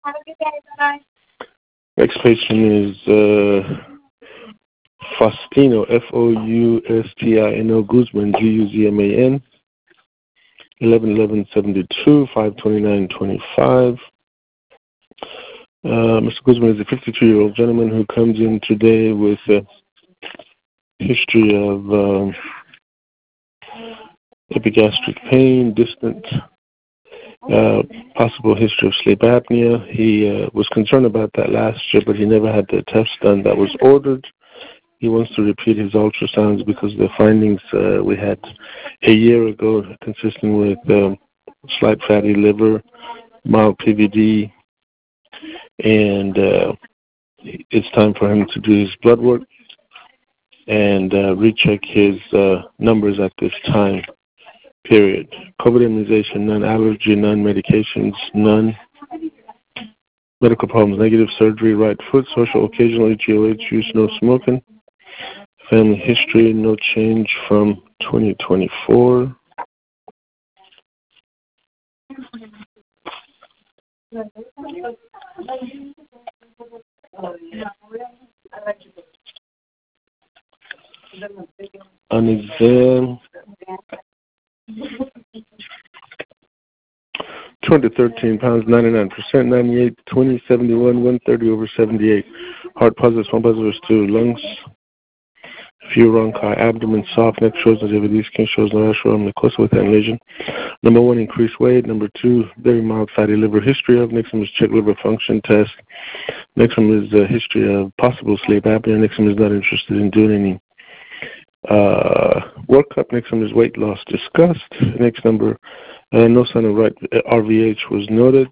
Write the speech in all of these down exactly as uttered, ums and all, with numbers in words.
Have a good day. Bye. Next patient is uh, Faustino, F O U S T I N O, Guzman, G U Z M A N, eleven eleven seventy-two, five twenty-nine twenty-five. Uh, Mister Guzman is a fifty-two-year-old gentleman who comes in today with a history of um, epigastric pain, distant, uh, possible history of sleep apnea. He uh, was concerned about that last year, but he never had the test done that was ordered. He wants to repeat his ultrasounds because the findings uh, we had a year ago, consistent with um, slight fatty liver, mild P V D, and uh, it's time for him to do his blood work and uh, recheck his uh, numbers at this time, period. COVID immunization, none. Allergy, none. Medications, none. Medical problems, negative. Surgery, right foot. Social, occasionally. G O H use, no smoking. Family history, no change from twenty twenty-four. On exam, two hundred thirteen pounds, ninety-nine percent, ninety-eight, twenty, seventy-one, one thirty over seventy-eight. Heart positive, one positive, two lungs. Few rhonchi, abdomen soft, neck shows nativity, skin shows no astral, mucosa with that lesion. Number one, increased weight. Number two, very mild fatty liver history of. Next one is check liver function test. Next one is a history of possible sleep apnea. Next one is not interested in doing any uh, workup. Next one is weight loss discussed. Next number, uh, no sign of right R V H was noted.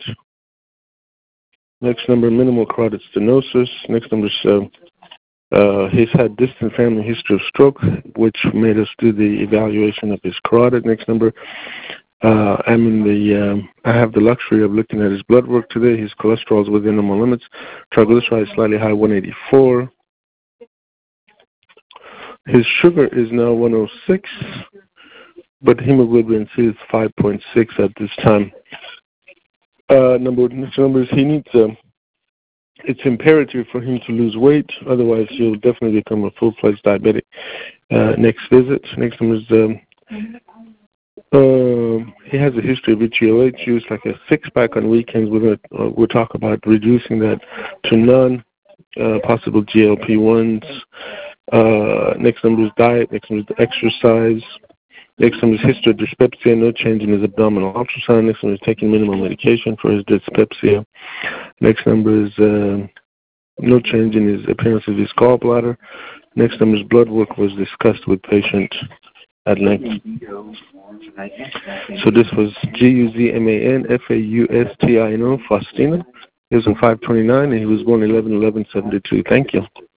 Next number, minimal carotid stenosis. Next number is uh, Uh, he's had distant family history of stroke, which made us do the evaluation of his carotid. Next number, uh, I'm in the, um, I have the luxury of looking at his blood work today. His cholesterol is within normal limits. Triglycerides slightly high, one eighty-four. His sugar is now one oh six, but hemoglobin C is five point six at this time. Uh, number, next number is he needs a, it's imperative for him to lose weight, otherwise he'll definitely become a full-fledged diabetic. Uh, next visit, next one is, um, uh, he has a history of G O H use, like a six-pack on weekends. We're gonna, uh, we'll talk about reducing that to none, uh, possible G L P ones. Uh, next number is diet, next number is exercise. Next one is history of dyspepsia, no change in his abdominal ultrasound. Next one is taking minimal medication for his dyspepsia. Next number is uh, no change in his appearance of his gallbladder. Next number is blood work was discussed with patient at length. So this was G U Z M A N F A U S T I N O, Faustino. He was on five twenty-nine and he was born eleven eleven seventy-two. Thank you.